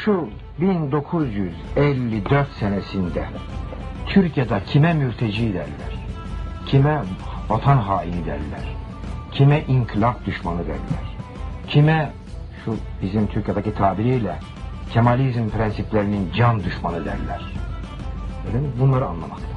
şu 1954 senesinde Türkiye'de kime mülteci derler, kime vatan haini derler, kime inkılap düşmanı derler, kime şu bizim Türkiye'deki tabiriyle Kemalizm prensiplerinin can düşmanı derler. Öyle mi? Bunları anlamak lazım.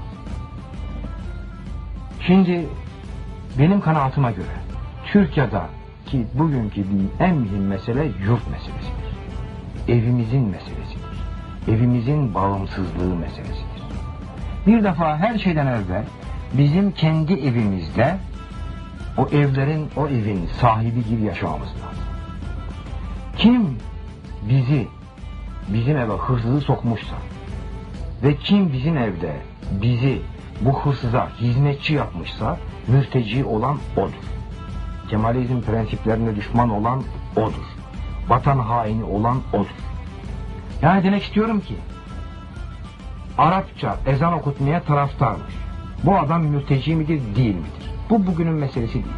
Şimdi benim kanaatime göre Türkiye'deki bugünkü en mühim mesele yurt meselesidir. Evimizin meselesidir. Evimizin bağımsızlığı meselesidir. Bir defa her şeyden evvel bizim kendi evimizde o evin sahibi gibi yaşamamız lazım. Kim bizim eve hırsızı sokmuşsa ve kim bizim evde bizi bu hırsıza hizmetçi yapmışsa mülteci olan odur. Kemalizm prensiplerine düşman olan odur. Vatan haini olan odur. Yani demek istiyorum ki Arapça ezan okutmaya taraftarmış. Bu adam mülteci midir, değil midir? Bu bugünün meselesi değil.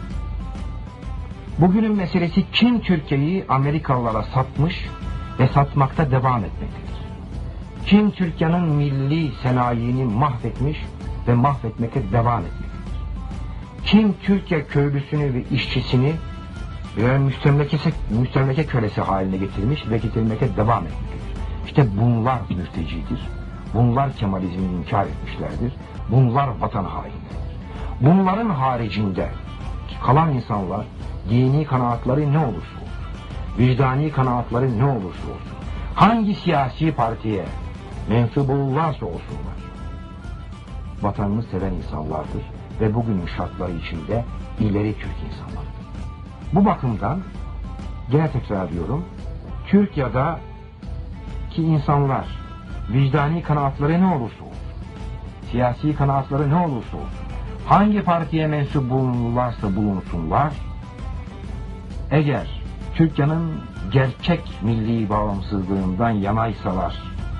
Bugünün meselesi kim Türkiye'yi Amerikalılara satmış ve satmakta devam etmektedir. Kim Türkiye'nin milli sanayini mahvetmiş ve mahvetmekte devam etmektedir. Kim Türkiye köylüsünü ve işçisini müstemleke kölesi haline getirmiş ve getirmekte devam etmektedir. İşte bunlar mültecidir. Bunlar Kemalizmi inkar etmişlerdir. Bunlar vatan hainleridir. Bunların haricinde kalan insanlar dini kanaatları ne olursa olsun, vicdani kanaatları ne olursa olsun, hangi siyasi partiye mensup olurlarsa olsunlar, vatanını seven insanlardır ve bugünün şartları içinde ileri Türk insanlardır. Bu bakımdan gene tekrar ediyorum, Türkiye'deki insanlar vicdani kanaatları ne olursa olsun, siyasi kanaatları ne olursa olsun, hangi partiye mensup bulunurlarsa bulunsunlar, eğer Türkiye'nin gerçek milli bağımsızlığından yanaysalar,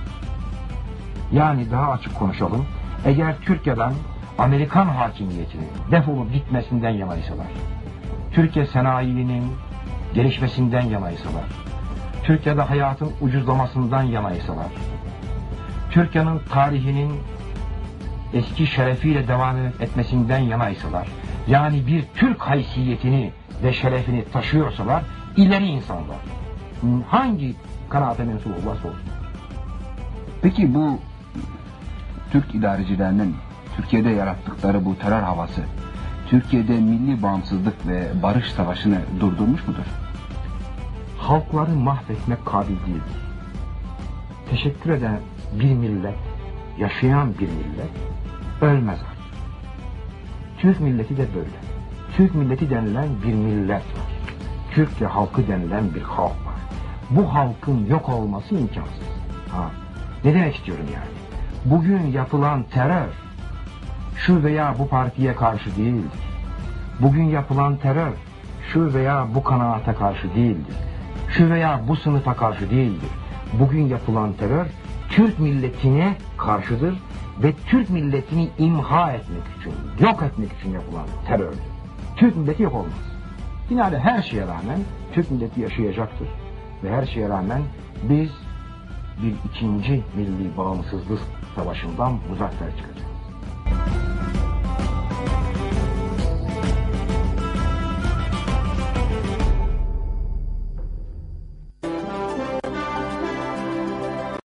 yani daha açık konuşalım, eğer Türkiye'den Amerikan hakimiyetinin defolup gitmesinden yanaysalar, Türkiye sanayinin gelişmesinden yanaysalar, Türkiye'de hayatın ucuzlamasından yanaysalar, Türkiye'nin tarihinin eski şerefiyle devam etmesinden yanaysalar, yani bir Türk haysiyetini ve şerefini taşıyorsalar, ileri insanlar, hangi kanaate mensup olursa olsun. Peki bu Türk idarecilerinin Türkiye'de yarattıkları bu terör havası, Türkiye'de milli bağımsızlık ve barış savaşını durdurmuş mudur? Halkları mahvetmek kabil değildir. Teşekkür eden bir millet, yaşayan bir millet ölmez artık. Türk milleti de böyle. Türk milleti denilen bir millet var. Türkiye halkı denilen bir halk var. Bu halkın yok olması imkansız. Ne demek istiyorum yani? Bugün yapılan terör şu veya bu partiye karşı değildir. Bugün yapılan terör şu veya bu kanaate karşı değildir. Şu veya bu sınıfa karşı değildir. Bugün yapılan terör Türk milletine karşıdır ve Türk milletini imha etmek için, yok etmek için yapılan terördür. Türk milleti yok olmaz. Yine her şeye rağmen Türk milleti yaşayacaktır ve her şeye rağmen biz bir ikinci milli bağımsızlık savaşından muzaffer çıkacağız.